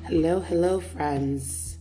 Hello, friends.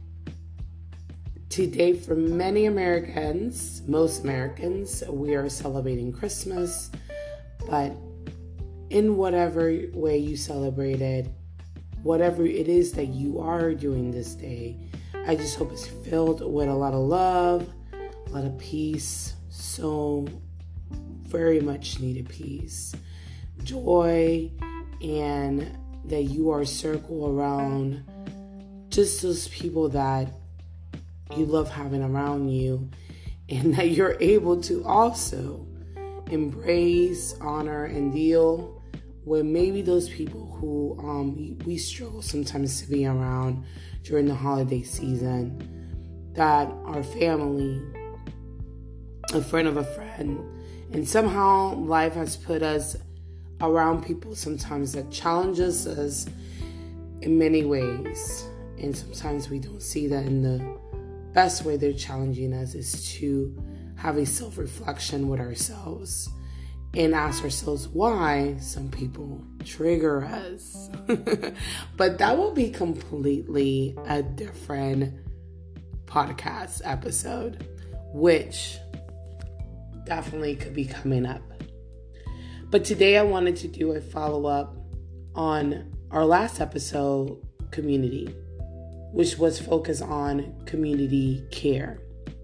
Today, for many Americans, most Americans, we are celebrating Christmas, but in whatever way you celebrate it, whatever it is that you are doing this day, I just hope it's filled with a lot of love, a lot of peace, so very much needed peace, joy, and that you are circled around just those people that you love having around you, and that you're able to also embrace, honor, and deal with maybe those people who we struggle sometimes to be around during the holiday season, that are family, a friend of a friend, and somehow life has put us around people sometimes that challenges us in many ways, and sometimes we don't see that in the best way they're challenging us is to have a self-reflection with ourselves and ask ourselves why some people trigger us. But that will be completely a different podcast episode, which definitely could be coming up. But today I wanted to do a follow-up on our last episode, community, which was focused on community care.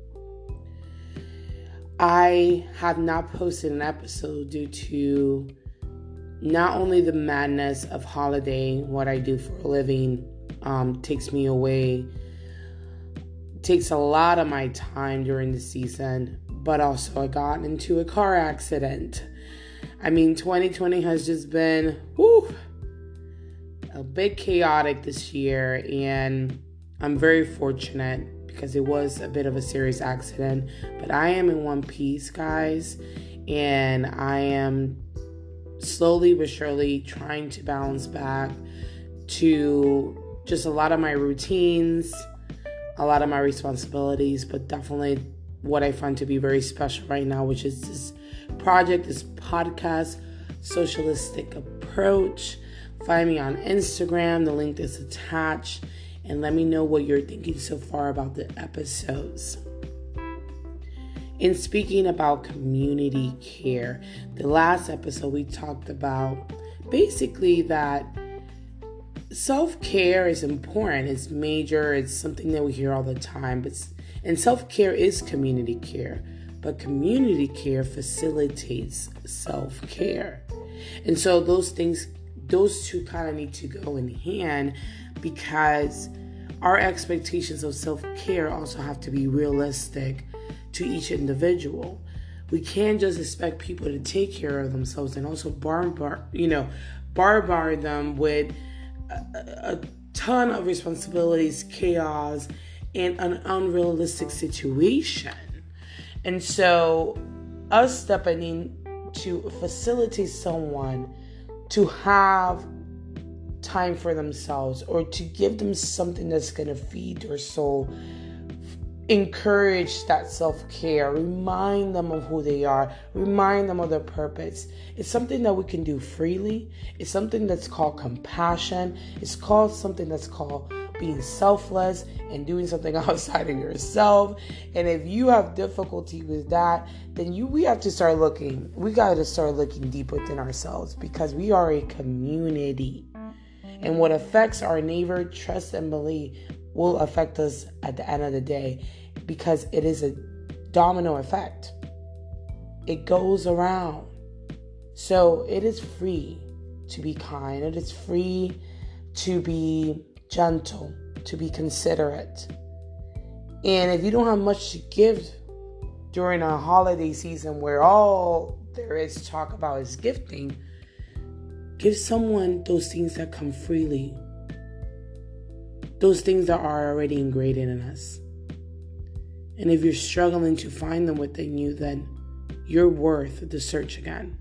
I have not posted an episode due to not only the madness of holiday, what I do for a living takes me away, takes a lot of my time during the season, but also I got into a car accident. 2020 has just been a bit chaotic this year, and I'm very fortunate because it was a bit of a serious accident, but I am in one piece, guys, and I am slowly but surely trying to balance back to just a lot of my routines, a lot of my responsibilities, but definitely what I find to be very special right now, which is this project, this podcast, Socialistic Approach. Find me on Instagram, the link is attached, and let me know what you're thinking so far about the episodes. In speaking about community care, the last episode we talked about basically that self-care is important, it's major, it's something that we hear all the time, and self-care is community care. But community care facilitates self-care. And so those two kind of need to go in hand, because our expectations of self-care also have to be realistic to each individual. We can't just expect people to take care of themselves and also barbar them with a ton of responsibilities, chaos, and an unrealistic situation. And so us stepping in to facilitate someone to have time for themselves, or to give them something that's going to feed their soul, encourage that self-care, remind them of who they are, remind them of their purpose. It's something that we can do freely. It's something that's called compassion. It's called something that's called being selfless and doing something outside of yourself. And if you have difficulty with that, then we have to start looking. We got to start looking deep within ourselves, because we are a community. And what affects our neighbor, trust and believe, will affect us at the end of the day, because it is a domino effect. It goes around. So it is free to be kind. It is free to be gentle, to be considerate. And if you don't have much to give during a holiday season where all there is to talk about is gifting, give someone those things that come freely, those things that are already ingrained in us. And if you're struggling to find them within you, then you're worth the search again.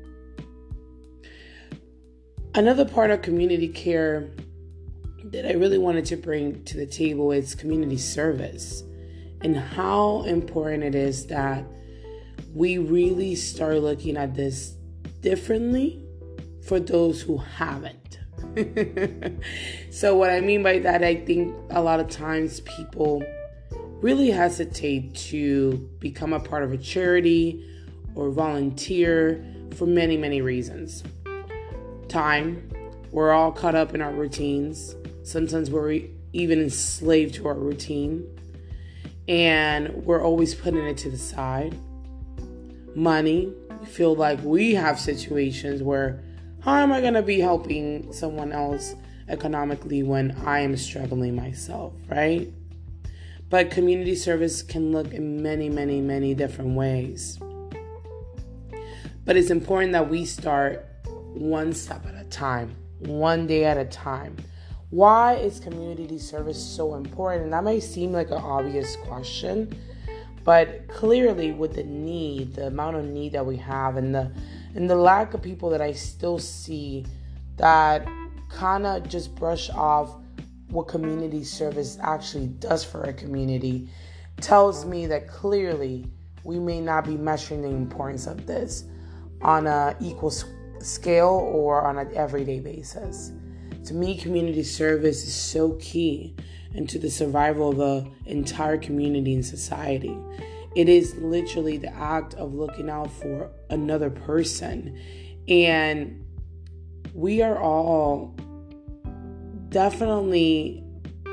Another part of community care that I really wanted to bring to the table is community service, and how important it is that we really start looking at this differently for those who haven't. So what I mean by that, I think a lot of times people really hesitate to become a part of a charity or volunteer for many, many reasons. Time. We're all caught up in our routines. Sometimes we're even enslaved to our routine. And we're always putting it to the side. Money. We feel like we have situations where, how am I going to be helping someone else economically when I am struggling myself, right? But community service can look in many, many, many different ways. But it's important that we start one step at a time, one day at a time. Why is community service so important? And that may seem like an obvious question, but clearly with the need, the amount of need that we have, and the lack of people that I still see that kind of just brush off what community service actually does for a community, tells me that clearly we may not be measuring the importance of this on an equal scale or on an everyday basis. To me, community service is so key into the survival of the entire community and society. It is literally the act of looking out for another person. And we are all definitely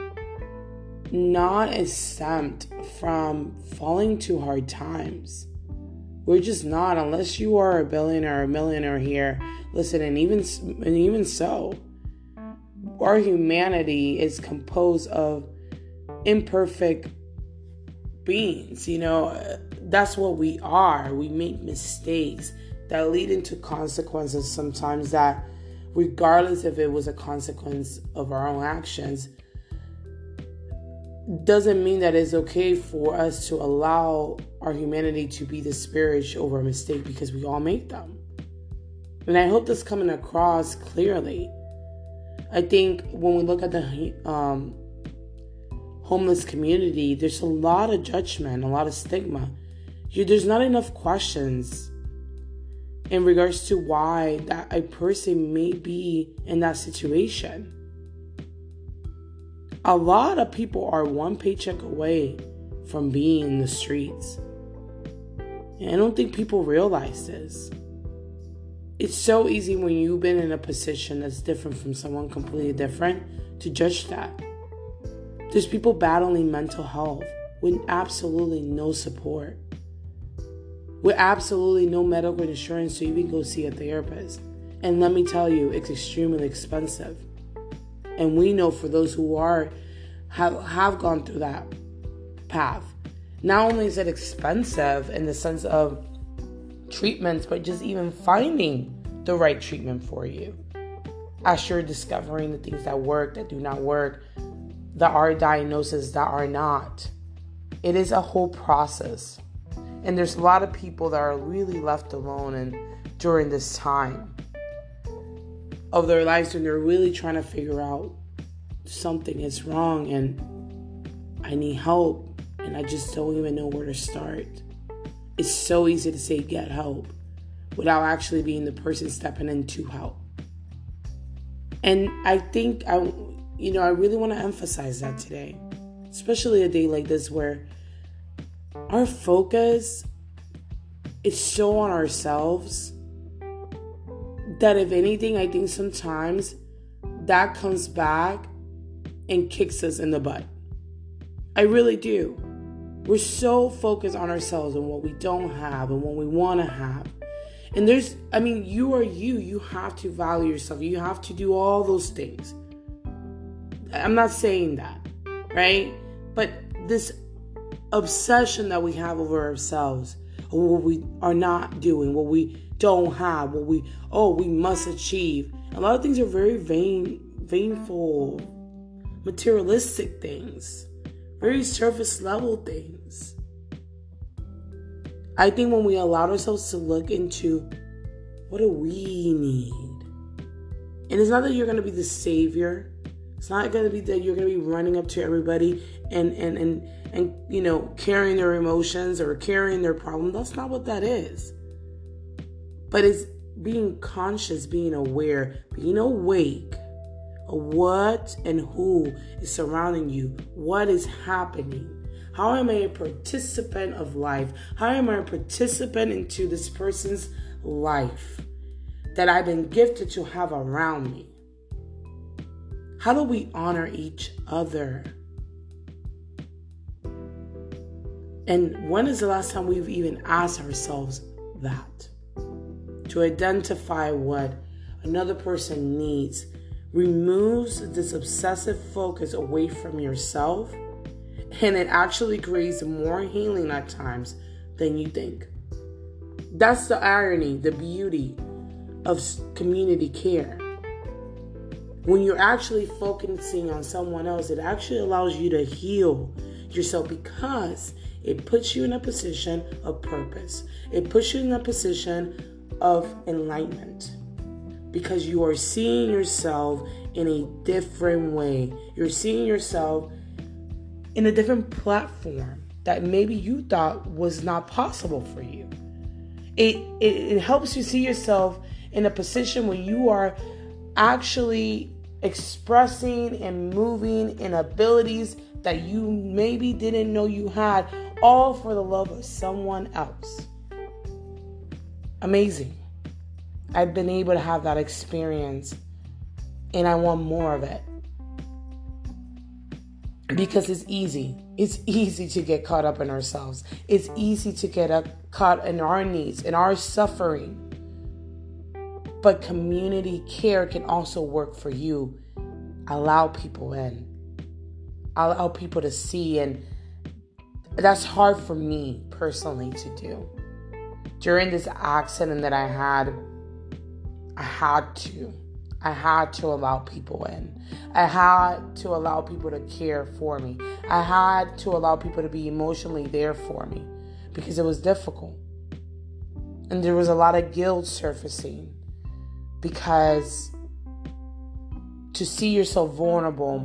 not exempt from falling to hard times. We're just not, unless you are a billionaire or a millionaire here. Listen, and even so, our humanity is composed of imperfect beings. That's what we are. We make mistakes that lead into consequences sometimes that, regardless if it was a consequence of our own actions, doesn't mean that it's okay for us to allow our humanity to be disparaged over a mistake, because we all make them. And I hope this coming across clearly. I think when we look at the homeless community, there's a lot of judgment, a lot of stigma. There's not enough questions in regards to why that a person may be in that situation. A lot of people are one paycheck away from being in the streets. And I don't think people realize this. It's so easy when you've been in a position that's different from someone completely different to judge that. There's people battling mental health with absolutely no support, with absolutely no medical insurance to even go see a therapist. And let me tell you, it's extremely expensive. And we know for those who have gone through that path, not only is it expensive in the sense of treatments, but just even finding the right treatment for you. As you're discovering the things that work, that do not work, that are diagnoses, that are not. It is a whole process. And there's a lot of people that are really left alone during this time of their lives when they're really trying to figure out something is wrong and I need help and I just don't even know where to start. It's so easy to say get help without actually being the person stepping in to help. And I think I really want to emphasize that today, especially a day like this where our focus is so on ourselves that if anything, I think sometimes that comes back and kicks us in the butt. I really do. We're so focused on ourselves and what we don't have and what we want to have. And you are you. You have to value yourself. You have to do all those things. I'm not saying that, right? But this obsession that we have over ourselves, or what we are not doing, what we don't have, what we must achieve. A lot of things are very vainful, materialistic things, very surface level things. I think when we allow ourselves to look into what do we need, and it's not that you're going to be the savior. It's not going to be that you're going to be running up to everybody and carrying their emotions or carrying their problem. That's not what that is. But it's being conscious, being aware, being awake what and who is surrounding you, what is happening. How am I a participant of life? How am I a participant into this person's life that I've been gifted to have around me? How do we honor each other? And when is the last time we've even asked ourselves that? To identify what another person needs removes this obsessive focus away from yourself, and it actually creates more healing at times than you think. That's the irony, the beauty of community care. When you're actually focusing on someone else, it actually allows you to heal yourself because it puts you in a position of purpose. It puts you in a position of enlightenment because you are seeing yourself in a different way. You're seeing yourself in a different platform that maybe you thought was not possible for you. It helps you see yourself in a position where you are actually expressing and moving in abilities that you maybe didn't know you had, all for the love of someone else. Amazing. I've been able to have that experience, and I want more of it. Because it's easy. It's easy to get caught up in ourselves. It's easy to get caught in our needs, in our suffering. But community care can also work for you. Allow people in. Allow people to see. And that's hard for me personally to do. During this accident that I had to allow people in. I had to allow people to care for me. I had to allow people to be emotionally there for me because it was difficult. And there was a lot of guilt surfacing because to see yourself vulnerable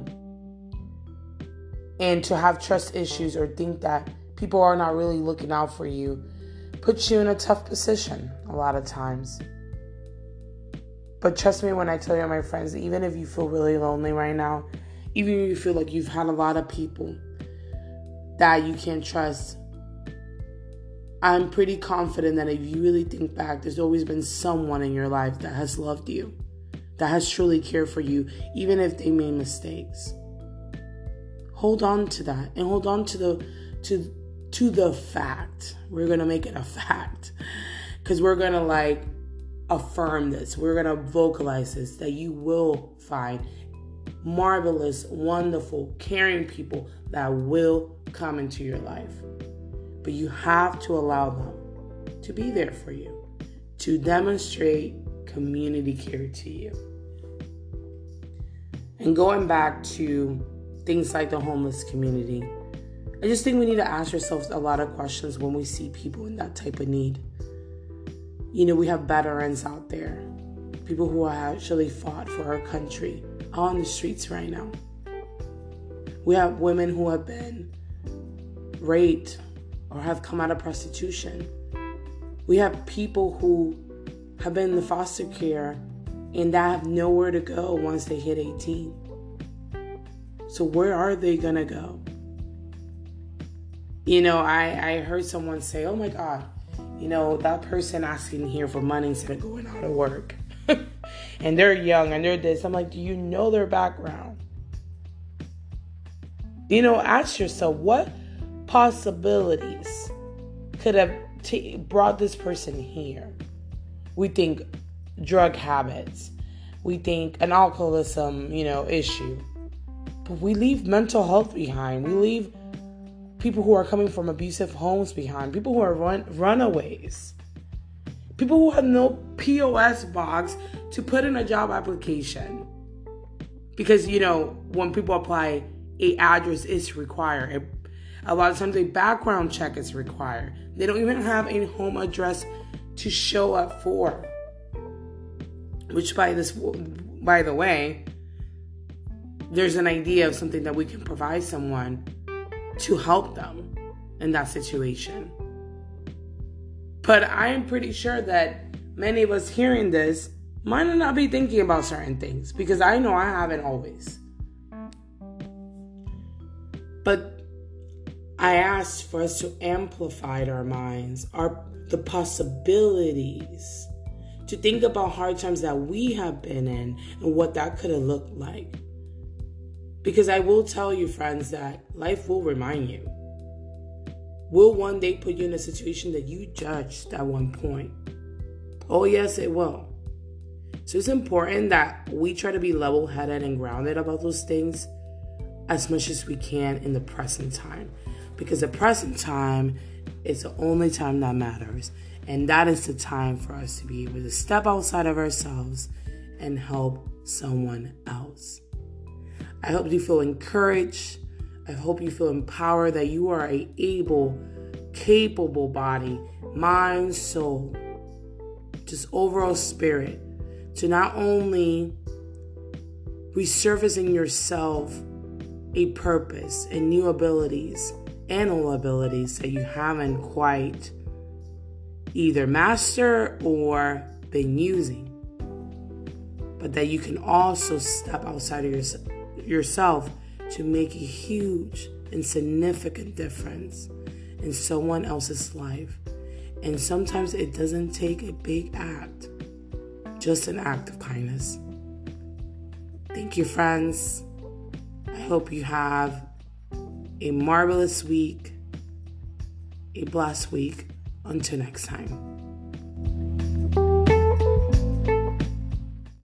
and to have trust issues or think that people are not really looking out for you puts you in a tough position a lot of times. But trust me when I tell you, my friends, even if you feel really lonely right now, even if you feel like you've had a lot of people that you can't trust, I'm pretty confident that if you really think back, there's always been someone in your life that has loved you, that has truly cared for you, even if they made mistakes. Hold on to that and hold on to the fact. We're going to make it a fact because we're going to affirm this. We're going to vocalize this, that you will find marvelous, wonderful, caring people that will come into your life. But you have to allow them to be there for you, to demonstrate community care to you. And going back to things like the homeless community, I just think we need to ask ourselves a lot of questions when we see people in that type of need. We have veterans out there, people who actually fought for our country on the streets right now. We have women who have been raped or have come out of prostitution. We have people who have been in the foster care and that have nowhere to go once they hit 18. So where are they going to go? I heard someone say, oh my God, that person asking here for money instead of going out of work. And they're young and they're this. I'm like, do you know their background? Ask yourself, what possibilities could have brought this person here? We think drug habits. We think an alcoholism, issue. But we leave mental health behind. We leave people who are coming from abusive homes behind. People who are runaways. People who have no POS box to put in a job application. Because, when people apply, an address is required. A lot of times a background check is required. They don't even have a home address to show up for. Which, by the way, there's an idea of something that we can provide someone to help them in that situation. But I am pretty sure that many of us hearing this might not be thinking about certain things, because I know I haven't always. But I asked for us to amplify our minds, the possibilities, to think about hard times that we have been in and what that could have looked like. Because I will tell you, friends, that life will remind you. Will one day put you in a situation that you judged at one point. Oh, yes, it will. So it's important that we try to be level-headed and grounded about those things as much as we can in the present time. Because the present time is the only time that matters. And that is the time for us to be able to step outside of ourselves and help someone else. I hope you feel encouraged. I hope you feel empowered that you are a able, capable body, mind, soul, just overall spirit, to not only resurface in yourself a purpose and new abilities and old abilities that you haven't quite either mastered or been using, but that you can also step outside of yourself to make a huge and significant difference in someone else's life. And sometimes it doesn't take a big act, just an act of kindness. Thank you, friends. I hope you have a marvelous week, a blessed week. Until next time.